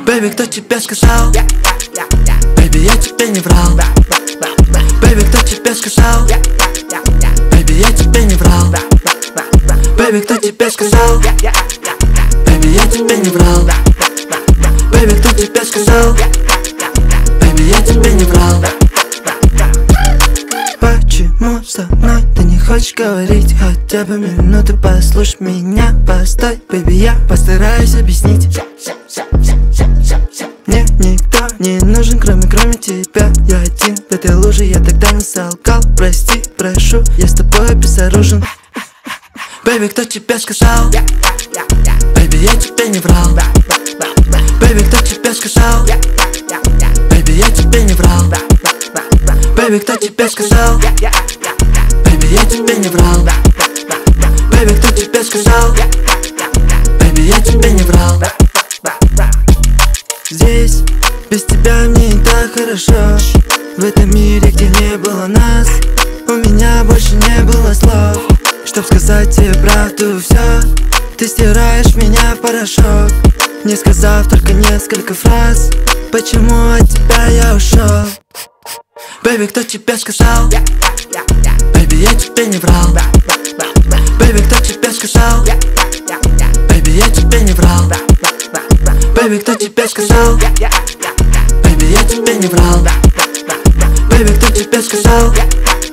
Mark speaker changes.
Speaker 1: Бэйби, кто тебе сказал? Бэйби, я тебе не врал. Бэйби, кто тебе сказал? Бэйби, я тебе не врал. Бэйби, кто тебе сказал? Бэйби, я тебе не врал. Бэйби, кто тебе сказал? Бэйби, я тебе не врал. Почему со мной ты не хочешь говорить? Хотя бы минуту послушай меня. Постой, бэйби, я постараюсь объяснить. Мне никто не нужен, кроме тебя. Я один в этой луже, я тогда не солгал. Прости, прошу, я с тобой безоружен. Бэйби, кто тебе сказал? Бэйби, я тебе не врал. Бэйби, кто тебе сказал? Бэйби, я тебе не врал. Бэйби, кто тебе сказал? Бэйби, я тебе не врал. Бэйби, кто тебе сказал? Бэйби, я тебе не врал. Здесь без тебя мне не так хорошо. В этом мире, где не было нас, у меня больше не было слов, чтоб сказать тебе правду все. Ты стираешь меня в порошок, не сказав только несколько фраз. Почему от тебя я ушел? Бэйби, кто тебе сказал? Бэйби, я тебе не врал. Бэйби, кто тебе сказал? Бэйби, я тебе не врал. Бэйби, кто тебе сказал? Бэйби, я тебе не врал. Бэйби, кто тебе сказал?